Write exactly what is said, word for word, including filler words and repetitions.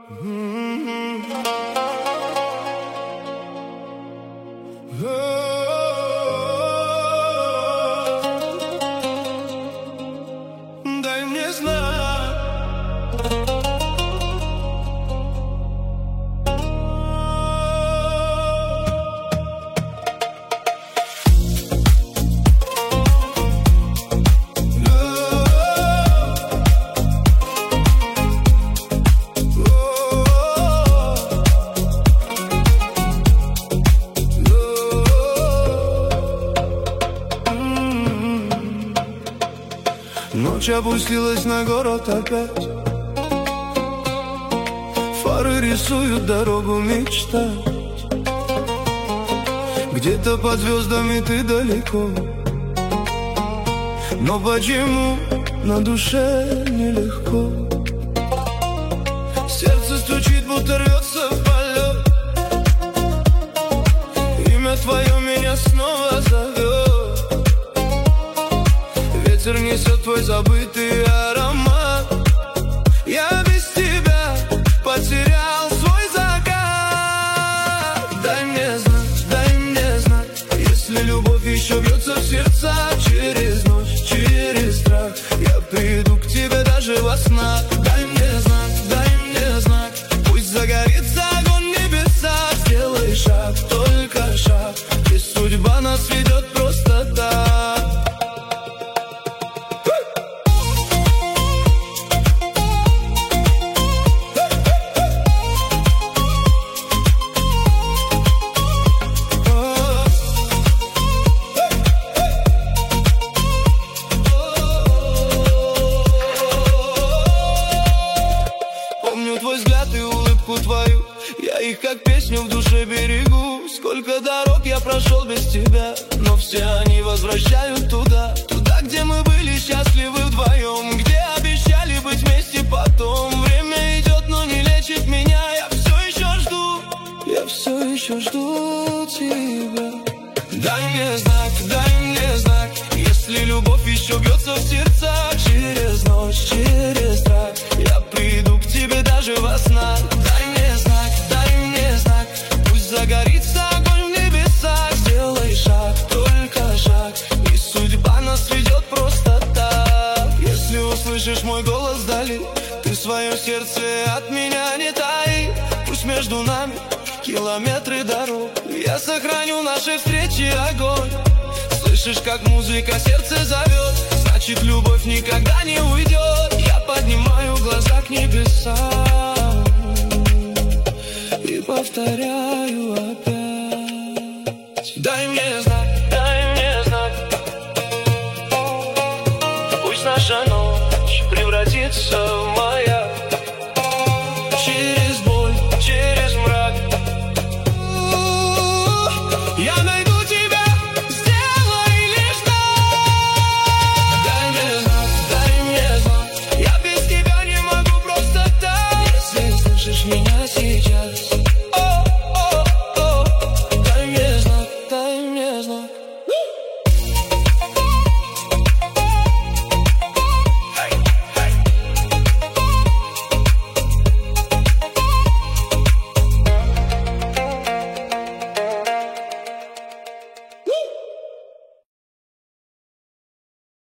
Дай мне знать. Ночь опустилась на город опять. Фары рисуют дорогу мечтать. Где-то под звездами ты далеко, но почему на душе нелегко? Сердце стучит, будто рвется в полет. Имя твое меня снова зовет. Ветер несет твой забытый аромат. Я без тебя потерял свой закат. Дай мне знать, дай мне знать, если любовь еще бьется в сердца. Через ночь, через страх я приду к тебе даже во снах. Дай мне знак, дай мне знак, пусть загорится огонь небеса. Сделай шаг, только шаг, и судьба нас ведет просто так. Твой взгляд и улыбку твою, я их как песню в душе берегу. Сколько дорог я прошел без тебя, но все они возвращают туда. Туда, где мы были счастливы вдвоем, где обещали быть вместе потом. Время идет, но не лечит меня. Я все еще жду, я все еще жду тебя. Дай мне знак, дай мне знак, если любовь еще бьется в сердца. Через ночь, через страх я приду к тебе даже во снах. Дай мне знак, дай мне знак, пусть загорится огонь в небесах. Сделай шаг, только шаг, и судьба нас ведет просто так. Если услышишь мой голос вдали, ты свое сердце от меня не тай. Пусть между нами километры дорог, я сохраню наши встречи огонь. Слышишь, как музыка сердце зовет, значит, любовь никогда не уйдет. Я поднимаю глаза к небесам и повторяю опять. Дай мне знак, дай мне знак, пусть наша ночь превратится